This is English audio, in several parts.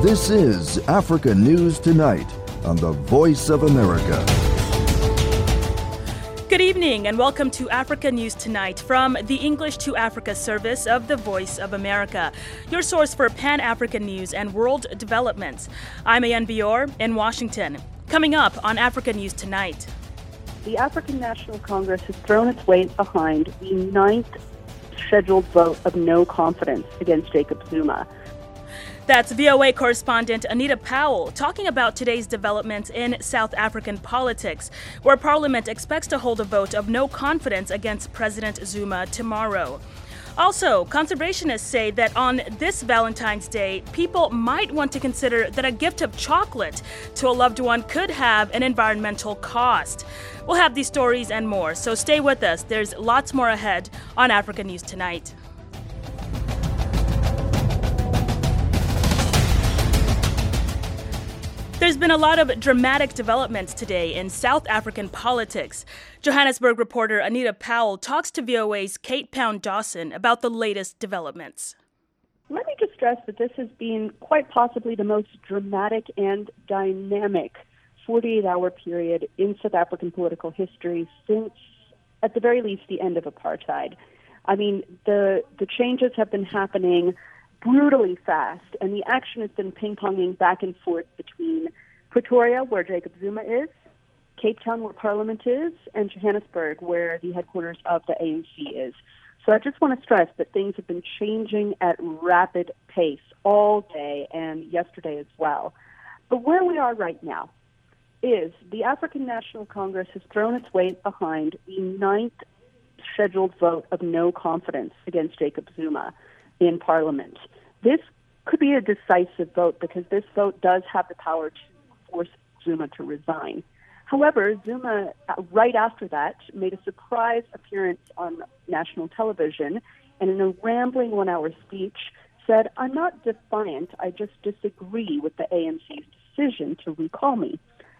This is Africa News Tonight on the Voice of America. Good evening and welcome to Africa News Tonight from the English to Africa service of the Voice of America, your source for Pan-African news and world developments. I'm Ayan Bior in Washington. Coming up on Africa News Tonight. The African National Congress has thrown its weight behind the ninth scheduled vote of no confidence against Jacob Zuma. That's VOA correspondent Anita Powell talking about today's developments in South African politics, where Parliament expects to hold a vote of no confidence against President Zuma tomorrow. Also, conservationists say that on this Valentine's Day, people might want to consider that a gift of chocolate to a loved one could have an environmental cost. We'll have these stories and more, so stay with us. There's lots more ahead on Africa News Tonight. There's been a lot of dramatic developments today in South African politics. Johannesburg reporter Anita Powell talks to VOA's Kate Pound-Dawson about the latest developments. Let me just stress that this has been quite possibly the most dramatic and dynamic 48-hour period in South African political history since, at the very least, the end of apartheid. I mean, the changes have been happening brutally fast, and the action has been ping-ponging back and forth between Pretoria, where Jacob Zuma is, Cape Town, where Parliament is, and Johannesburg, where the headquarters of the ANC is. So I just want to stress that things have been changing at rapid pace all day and yesterday as well. But where we are right now is the African National Congress has thrown its weight behind the ninth scheduled vote of no confidence against Jacob Zuma in Parliament. This could be a decisive vote because this vote does have the power to force Zuma to resign. However, Zuma, right after that, made a surprise appearance on national television and in a rambling one-hour speech said, "I'm not defiant, I just disagree with the ANC's decision to recall me."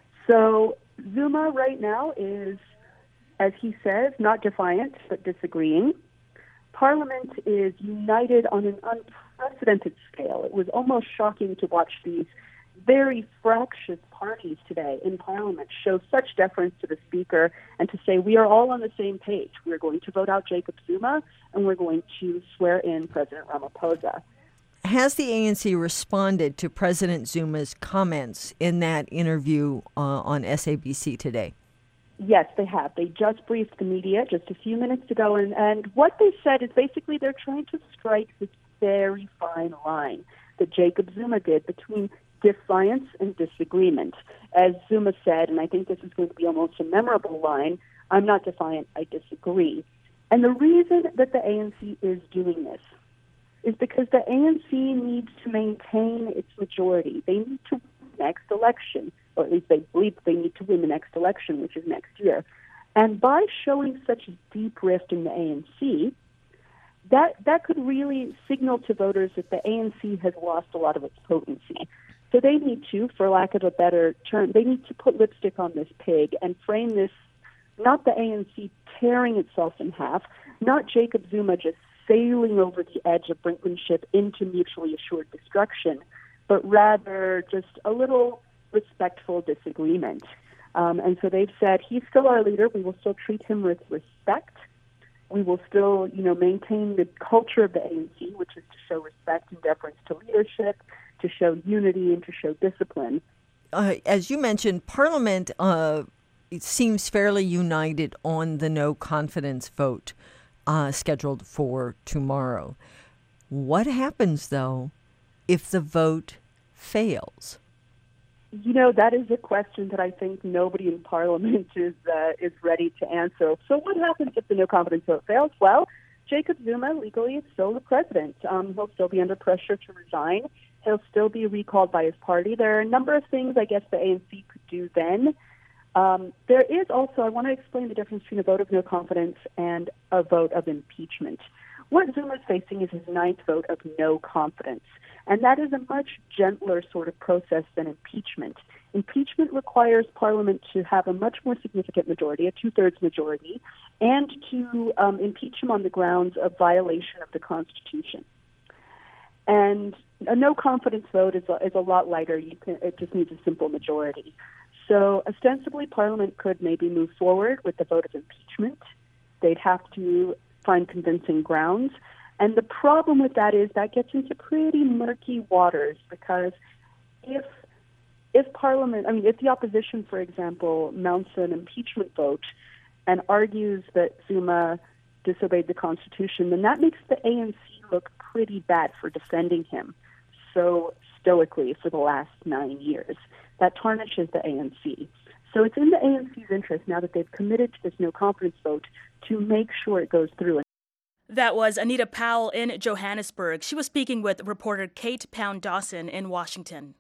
So Zuma right now is, as he says, not defiant, but disagreeing. Parliament is united on an unprecedented scale. It was almost shocking to watch these very fractious parties today in Parliament show such deference to the Speaker and to say, we are all on the same page. We're going to vote out Jacob Zuma and we're going to swear in President Ramaphosa. Has the ANC responded to President Zuma's comments in that interview on SABC today? Yes, they have. They just briefed the media just a few minutes ago, and what they said is basically they're trying to strike this very fine line that Jacob Zuma did between defiance and disagreement. As Zuma said, and I think this is going to be almost a memorable line, "I'm not defiant, I disagree." And the reason that the ANC is doing this is because the ANC needs to maintain its majority. They need to win the next election, or at least they believe they need to win the next election, which is next year. And by showing such a deep rift in the ANC, that could really signal to voters that the ANC has lost a lot of its potency. So they need to, for lack of a better term, they need to put lipstick on this pig and frame this, not the ANC tearing itself in half, not Jacob Zuma just sailing over the edge of brinkmanship into mutually assured destruction, but rather just a little respectful disagreement. And so they've said, he's still our leader. We will still treat him with respect. We will still, maintain the culture of the ANC, which is to show respect and deference to leadership, to show unity, and to show discipline. As you mentioned, Parliament it seems fairly united on the no confidence vote scheduled for tomorrow. What happens, though, if the vote fails? That is a question that I think nobody in Parliament is ready to answer. So what happens if the no confidence vote fails? Well, Jacob Zuma, legally, is still the president. He'll still be under pressure to resign. He'll still be recalled by his party. There are a number of things I guess the ANC could do then. There is also, I want to explain the difference between a vote of no confidence and a vote of impeachment. What Zuma is facing is his ninth vote of no confidence. And that is a much gentler sort of process than impeachment. Impeachment requires Parliament to have a much more significant majority, a two-thirds majority, and to impeach him on the grounds of violation of the Constitution. And A no confidence vote is a lot lighter. It just needs a simple majority. So ostensibly, Parliament could maybe move forward with the vote of impeachment. They'd have to find convincing grounds. And the problem with that is that gets into pretty murky waters, because if Parliament, if the opposition, for example, mounts an impeachment vote and argues that Zuma disobeyed the Constitution, then that makes the ANC look pretty bad for defending him so stoically for the last 9 years. That tarnishes the ANC. So it's in the ANC's interest, now that they've committed to this no confidence vote, to make sure it goes through. That was Anita Powell in Johannesburg. She was speaking with reporter Kate Pound Dawson in Washington.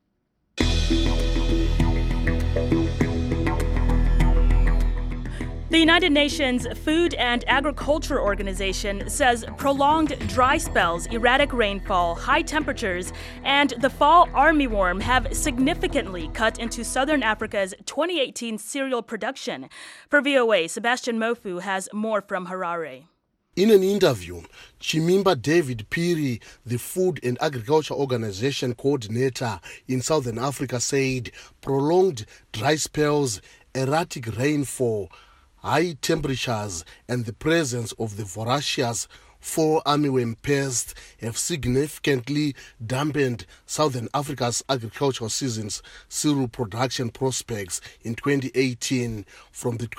The United Nations Food and Agriculture Organization says prolonged dry spells, erratic rainfall, high temperatures, and the fall armyworm have significantly cut into southern Africa's 2018 cereal production. For VOA, Sebastian Mofu has more from Harare. In an interview, Chimimba David Phiri, the Food and Agriculture Organization coordinator in Southern Africa, said prolonged dry spells, erratic rainfall, high temperatures, and the presence of the voracious fall armyworm pest have significantly dampened Southern Africa's agricultural season's cereal production prospects in 2018 from the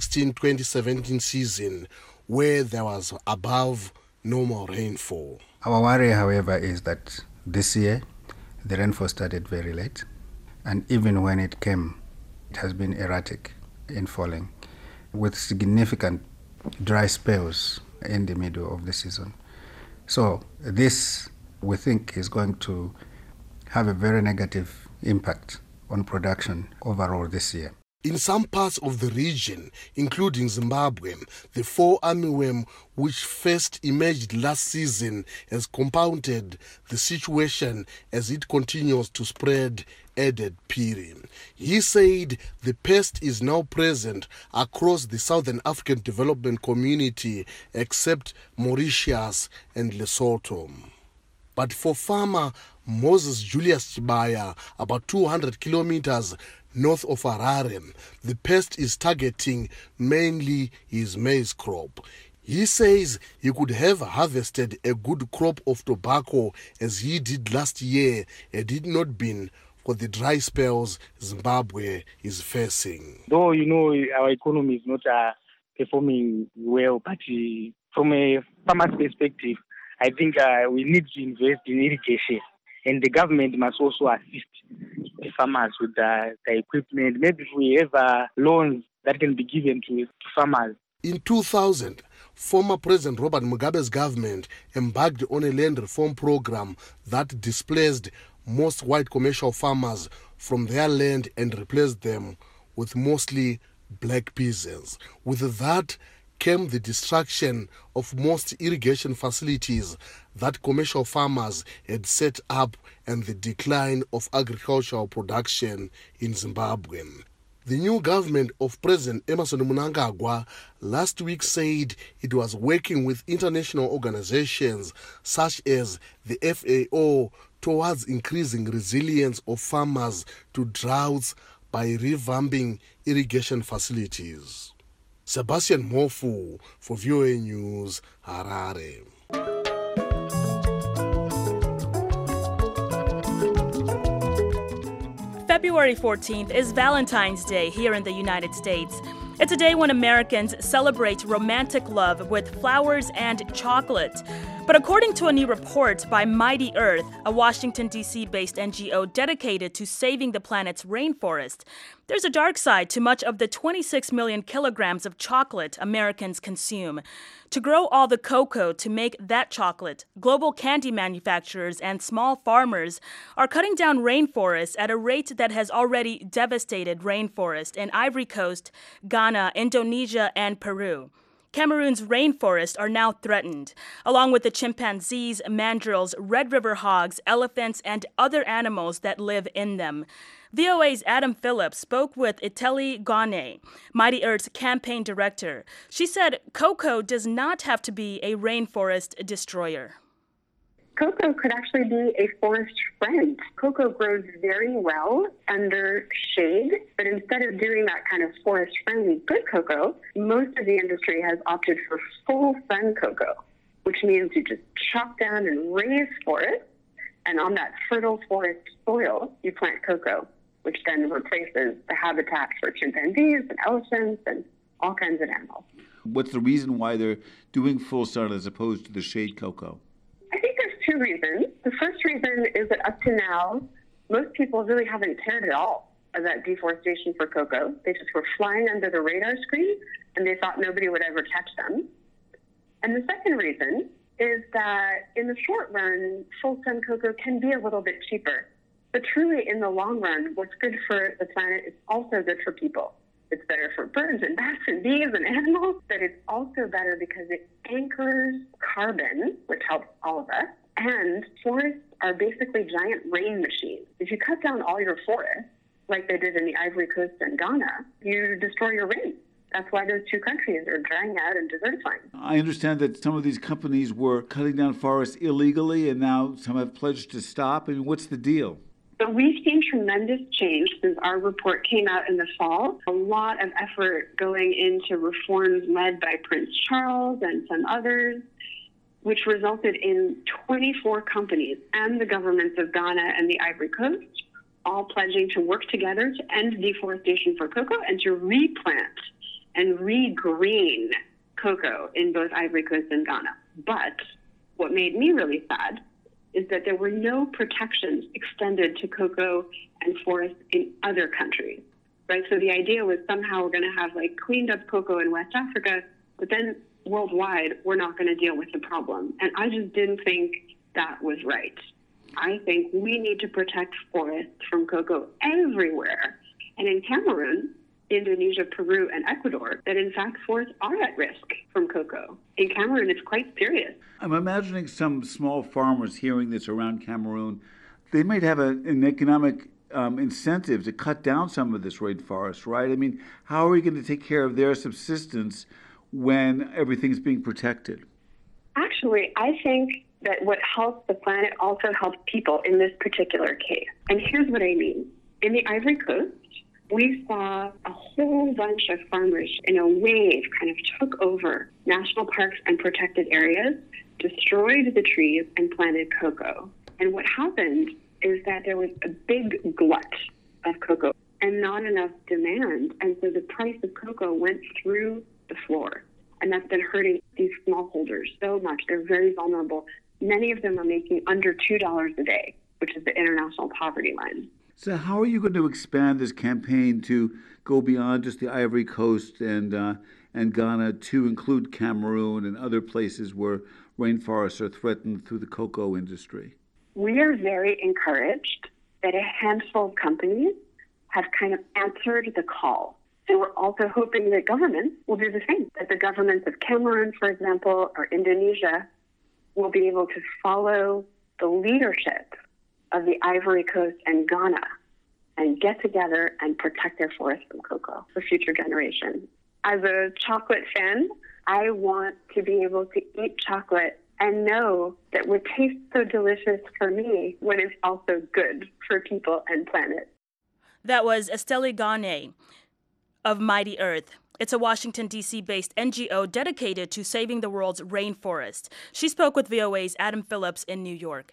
2016-2017 season, where there was above normal rainfall. Our worry, however, is that this year the rainfall started very late, and even when it came, it has been erratic in falling, with significant dry spells in the middle of the season. So this, we think, is going to have a very negative impact on production overall this year. In some parts of the region, including Zimbabwe, the fall armyworm, which first emerged last season, has compounded the situation as it continues to spread, added Phiri. He said the pest is now present across the Southern African Development Community except Mauritius and Lesotho. But for farmer Moses Julius Chibaya, about 200 kilometers north of Harare, the pest is targeting mainly his maize crop. He says he could have harvested a good crop of tobacco as he did last year had it not been for the dry spells Zimbabwe is facing. Though, our economy is not performing well, but from a farmer's perspective, I think we need to invest in irrigation. And the government must also assist the farmers with the equipment. Maybe if we have loans that can be given to farmers. In 2000, former President Robert Mugabe's government embarked on a land reform program that displaced most white commercial farmers from their land and replaced them with mostly black peasants. With that came the destruction of most irrigation facilities that commercial farmers had set up and the decline of agricultural production in Zimbabwe. The new government of President Emmerson Mnangagwa last week said it was working with international organizations such as the FAO towards increasing resilience of farmers to droughts by revamping irrigation facilities. Sebastian Mofu for VOA News, Harare. February 14th is Valentine's Day here in the United States. It's a day when Americans celebrate romantic love with flowers and chocolate. But according to a new report by Mighty Earth, a Washington, D.C.-based NGO dedicated to saving the planet's rainforest, there's a dark side to much of the 26 million kilograms of chocolate Americans consume. To grow all the cocoa to make that chocolate, global candy manufacturers and small farmers are cutting down rainforests at a rate that has already devastated rainforest in Ivory Coast, Ghana, Indonesia, and Peru. Cameroon's rainforests are now threatened, along with the chimpanzees, mandrills, Red River hogs, elephants, and other animals that live in them. VOA's Adam Phillips spoke with Iteli Gane, Mighty Earth's campaign director. She said cocoa does not have to be a rainforest destroyer. Cocoa could actually be a forest friend. Cocoa grows very well under shade, but instead of doing that kind of forest-friendly good cocoa, most of the industry has opted for full sun cocoa, which means you just chop down and raise forests, and on that fertile forest soil, you plant cocoa, which then replaces the habitat for chimpanzees and elephants and all kinds of animals. What's the reason why they're doing full sun as opposed to the shade cocoa? I think there's two reasons. The first reason is that up to now, most people really haven't cared at all about deforestation for cocoa. They just were flying under the radar screen, and they thought nobody would ever catch them. And the second reason is that in the short run, full sun cocoa can be a little bit cheaper. But truly, in the long run, what's good for the planet is also good for people. It's better for birds and bats and bees and animals, but it's also better because it anchors carbon, which helps all of us. And forests are basically giant rain machines. If you cut down all your forests, like they did in the Ivory Coast and Ghana, you destroy your rain. That's why those two countries are drying out and desertifying. I understand that some of these companies were cutting down forests illegally, and now some have pledged to stop. I mean, what's the deal? So we've seen tremendous change since our report came out in the fall. A lot of effort going into reforms led by Prince Charles and some others, which resulted in 24 companies and the governments of Ghana and the Ivory Coast all pledging to work together to end deforestation for cocoa and to replant and regreen cocoa in both Ivory Coast and Ghana. But what made me really sad is that there were no protections extended to cocoa and forests in other countries, right? So the idea was somehow we're going to have like cleaned up cocoa in West Africa, but then worldwide, we're not going to deal with the problem. And I just didn't think that was right. I think we need to protect forests from cocoa everywhere. And in Cameroon, Indonesia, Peru, and Ecuador, that in fact forests are at risk from cocoa. In Cameroon, it's quite serious. I'm imagining some small farmers hearing this around Cameroon. They might have an economic incentive to cut down some of this rainforest, right? I mean, how are we going to take care of their subsistence when everything's being protected? Actually, I think that what helps the planet also helps people in this particular case. And here's what I mean. In the Ivory Coast, we saw a whole bunch of farmers in a wave kind of took over national parks and protected areas, destroyed the trees, and planted cocoa. And what happened is that there was a big glut of cocoa and not enough demand. And so the price of cocoa went through the floor. And that's been hurting these smallholders so much. They're very vulnerable. Many of them are making under $2 a day, which is the international poverty line. So how are you going to expand this campaign to go beyond just the Ivory Coast and Ghana to include Cameroon and other places where rainforests are threatened through the cocoa industry? We are very encouraged that a handful of companies have kind of answered the call. And we're also hoping that governments will do the same, that the governments of Cameroon, for example, or Indonesia will be able to follow the leadership of the Ivory Coast and Ghana and get together and protect their forests from cocoa for future generations. As a chocolate fan, I want to be able to eat chocolate and know that what tastes so delicious for me, when it's also good for people and planet. That was Estelle Gane of Mighty Earth. It's a Washington, D.C.-based NGO dedicated to saving the world's rainforest. She spoke with VOA's Adam Phillips in New York.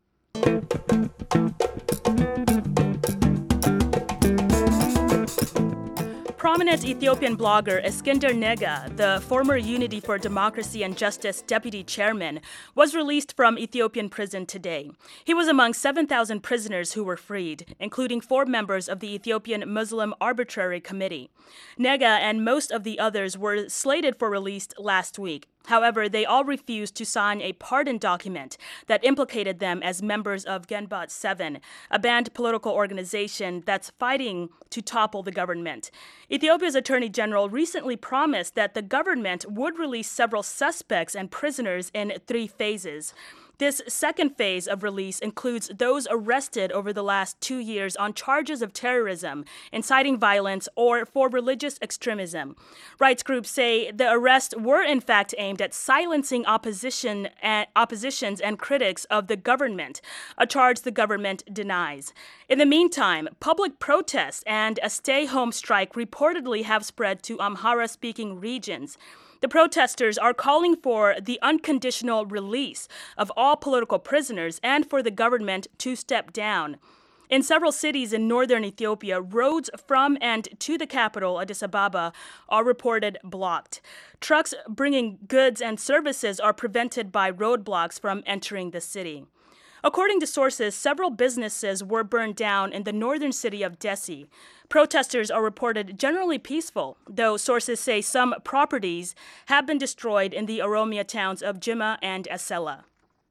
Prominent Ethiopian blogger Eskinder Nega, the former Unity for Democracy and Justice deputy chairman, was released from Ethiopian prison today. He was among 7,000 prisoners who were freed, including 4 members of the Ethiopian Muslim Arbitrary Committee. Nega and most of the others were slated for release last week. However, they all refused to sign a pardon document that implicated them as members of Genbot 7, a banned political organization that's fighting to topple the government. Ethiopia's Attorney General recently promised that the government would release several suspects and prisoners in 3 phases. This second phase of release includes those arrested over the last 2 years on charges of terrorism, inciting violence, or for religious extremism. Rights groups say the arrests were in fact aimed at silencing oppositions and critics of the government, a charge the government denies. In the meantime, public protests and a stay-home strike reportedly have spread to Amhara-speaking regions. The protesters are calling for the unconditional release of all political prisoners and for the government to step down. In several cities in northern Ethiopia, roads from and to the capital, Addis Ababa, are reported blocked. Trucks bringing goods and services are prevented by roadblocks from entering the city. According to sources, several businesses were burned down in the northern city of Dessie. Protesters are reported generally peaceful, though sources say some properties have been destroyed in the Oromia towns of Jimma and Asela.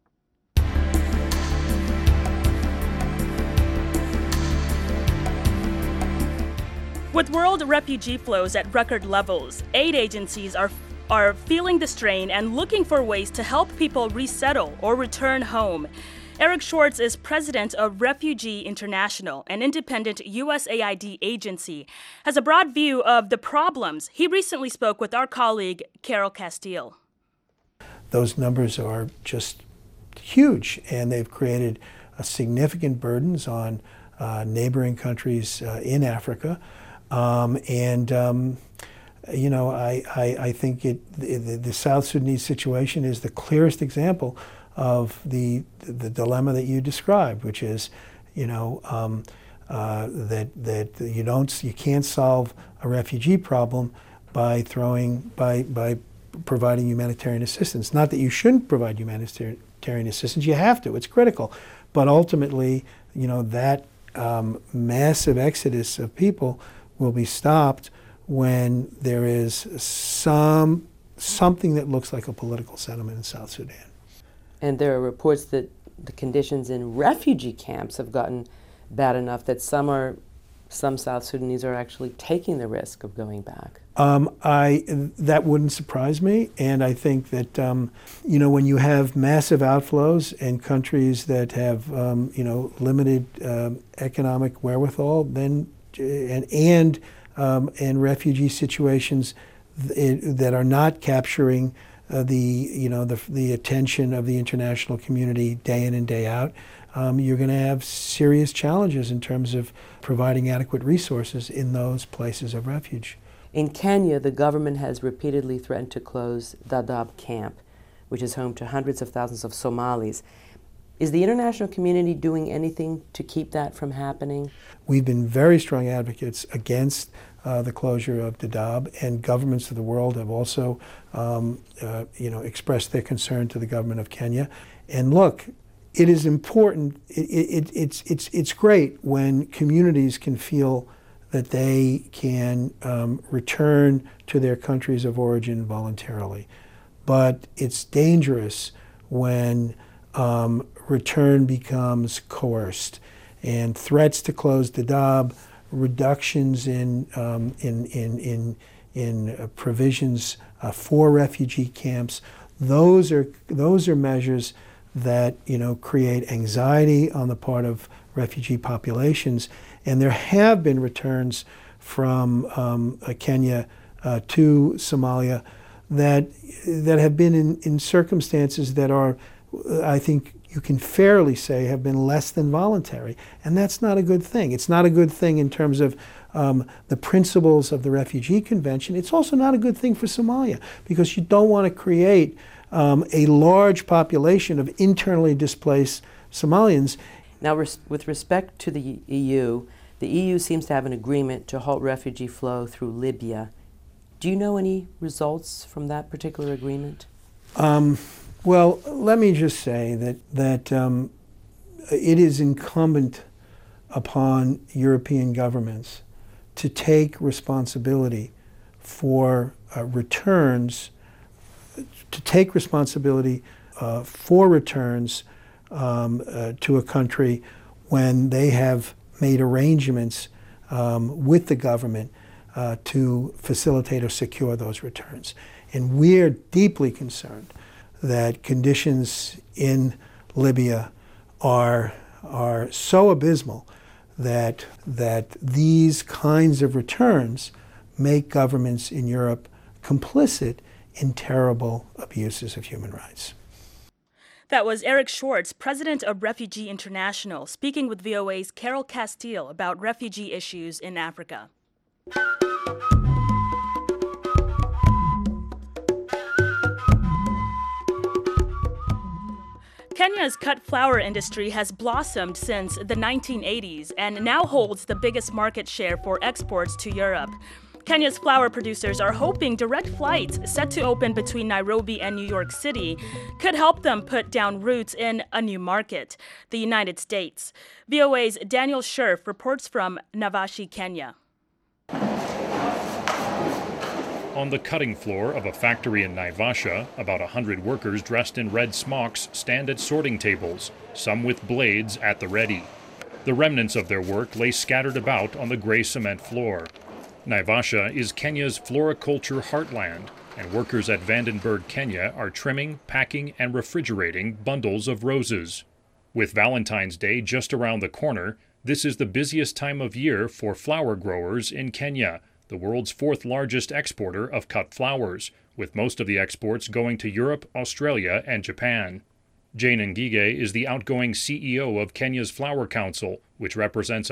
With world refugee flows at record levels, aid agencies are feeling the strain and looking for ways to help people resettle or return home. Eric Schwartz is president of Refugee International, an independent USAID agency, has a broad view of the problems. He recently spoke with our colleague, Carol Castile. Those numbers are just huge, and they've created significant burdens on neighboring countries in Africa. I think the South Sudanese situation is the clearest example of the dilemma that you described, which is, that you can't solve a refugee problem by providing humanitarian assistance. Not that you shouldn't provide humanitarian assistance; you have to. It's critical, but ultimately, that massive exodus of people will be stopped when there is something that looks like a political settlement in South Sudan. And there are reports that the conditions in refugee camps have gotten bad enough that some South Sudanese are actually taking the risk of going back. That wouldn't surprise me, and I think that when you have massive outflows in countries that have limited economic wherewithal, then and refugee situations that are not capturing the attention of the international community day in and day out, you're going to have serious challenges in terms of providing adequate resources in those places of refuge. In Kenya, the government has repeatedly threatened to close Dadaab camp, which is home to hundreds of thousands of Somalis. Is the international community doing anything to keep that from happening? We've been very strong advocates against the closure of Dadaab, and governments of the world have also, expressed their concern to the government of Kenya. And look, it is important. It's great when communities can feel that they can return to their countries of origin voluntarily, but it's dangerous when return becomes coerced, and threats to close Dadaab, reductions in provisions for refugee camps. Those are measures that create anxiety on the part of refugee populations, and there have been returns from Kenya to Somalia that have been in circumstances that are, I think you can fairly say, have been less than voluntary. And that's not a good thing. It's not a good thing in terms of the principles of the Refugee Convention. It's also not a good thing for Somalia, because you don't want to create a large population of internally displaced Somalians. Now, with respect to the EU seems to have an agreement to halt refugee flow through Libya. Do you know any results from that particular agreement? Well, let me just say that it is incumbent upon European governments to take responsibility for returns, to a country when they have made arrangements with the government to facilitate or secure those returns. And we're deeply concerned that conditions in Libya are so abysmal that these kinds of returns make governments in Europe complicit in terrible abuses of human rights. That was Eric Schwartz, president of Refugee International, speaking with VOA's Carol Castile about refugee issues in Africa. Kenya's cut flower industry has blossomed since the 1980s and now holds the biggest market share for exports to Europe. Kenya's flower producers are hoping direct flights set to open between Nairobi and New York City could help them put down roots in a new market, the United States. VOA's Daniel Scherf reports from Naivasha, Kenya. On the cutting floor of a factory in Naivasha, about 100 workers dressed in red smocks stand at sorting tables, some with blades at the ready. The remnants of their work lay scattered about on the gray cement floor. Naivasha is Kenya's floriculture heartland, and workers at Vandenberg, Kenya are trimming, packing, and refrigerating bundles of roses. With Valentine's Day just around the corner, this is the busiest time of year for flower growers in Kenya, the world's fourth largest exporter of cut flowers, with most of the exports going to Europe, Australia, and Japan. Jane Ngige is the outgoing CEO of Kenya's Flower Council, which represents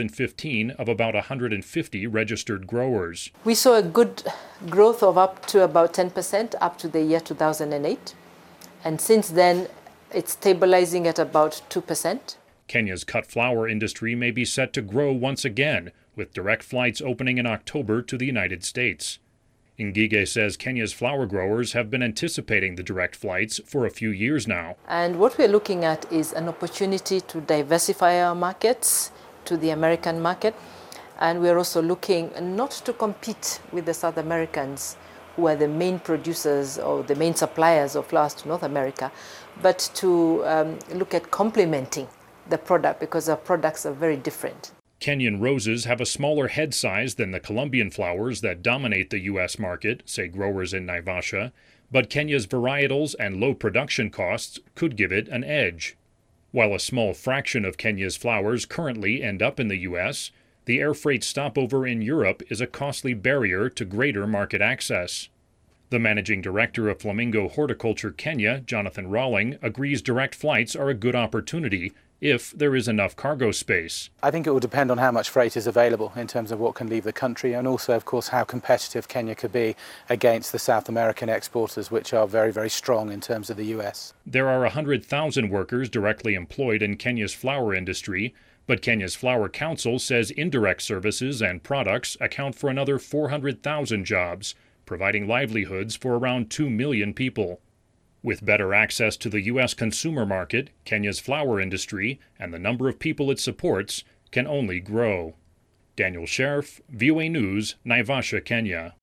115 of about 150 registered growers. We saw a good growth of up to about 10% up to the year 2008. And since then, it's stabilizing at about 2%. Kenya's cut flower industry may be set to grow once again, with direct flights opening in October to the United States. Ngige says Kenya's flower growers have been anticipating the direct flights for a few years now. And what we're looking at is an opportunity to diversify our markets to the American market. And we're also looking not to compete with the South Americans, who are the main producers or the main suppliers of flowers to North America, but to look at complementing the product because our products are very different. Kenyan roses have a smaller head size than the Colombian flowers that dominate the U.S. market, say growers in Naivasha, but Kenya's varietals and low production costs could give it an edge. While a small fraction of Kenya's flowers currently end up in the U.S., the air freight stopover in Europe is a costly barrier to greater market access. The managing director of Flamingo Horticulture Kenya, Jonathan Rawling, agrees direct flights are a good opportunity if there is enough cargo space. I think it will depend on how much freight is available in terms of what can leave the country, and also, of course, how competitive Kenya could be against the South American exporters, which are very, very strong in terms of the US. There are 100,000 workers directly employed in Kenya's flower industry, but Kenya's Flower Council says indirect services and products account for another 400,000 jobs, providing livelihoods for around 2 million people. With better access to the U.S. consumer market, Kenya's flower industry and the number of people it supports can only grow. Daniel Scherf, VOA News, Naivasha, Kenya.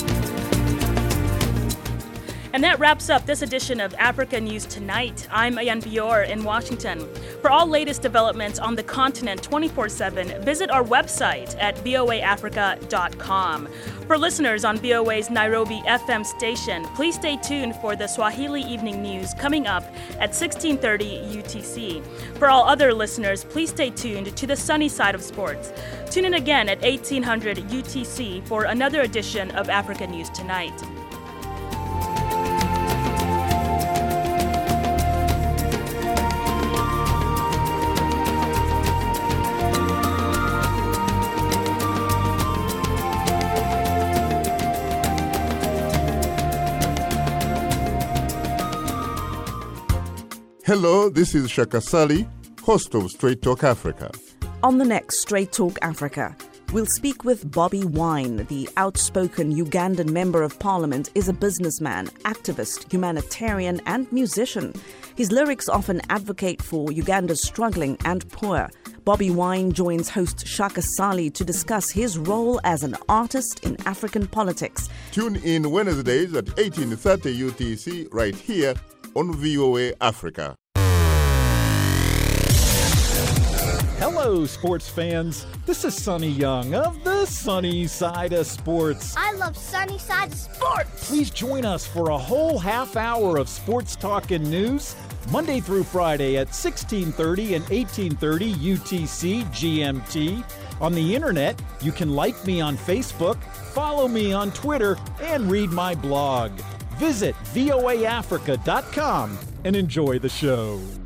And that wraps up this edition of Africa News Tonight. I'm Ayan Bior in Washington. For all latest developments on the continent 24/7, visit our website at voaafrica.com. For listeners on VOA's Nairobi FM station, please stay tuned for the Swahili Evening News coming up at 16:30 UTC. For all other listeners, please stay tuned to the sunny side of sports. Tune in again at 1800 UTC for another edition of Africa News Tonight. Hello, this is Shaka Sali, host of Straight Talk Africa. On the next Straight Talk Africa, we'll speak with Bobby Wine. The outspoken Ugandan Member of Parliament is a businessman, activist, humanitarian, and musician. His lyrics often advocate for Uganda's struggling and poor. Bobby Wine joins host Shaka Sali to discuss his role as an artist in African politics. Tune in Wednesdays at 18:30 UTC right here on VOA Africa. Hello Hello, sports fans. This is Sonny Young of the Sunny Side of Sports. I love Sunny Side of Sports. Please join us for a whole half hour of sports talk and news, Monday through Friday at 1630 and 1830 UTC GMT. On the internet, you can like me on Facebook, follow me on Twitter, and read my blog. Visit voaafrica.com and enjoy the show.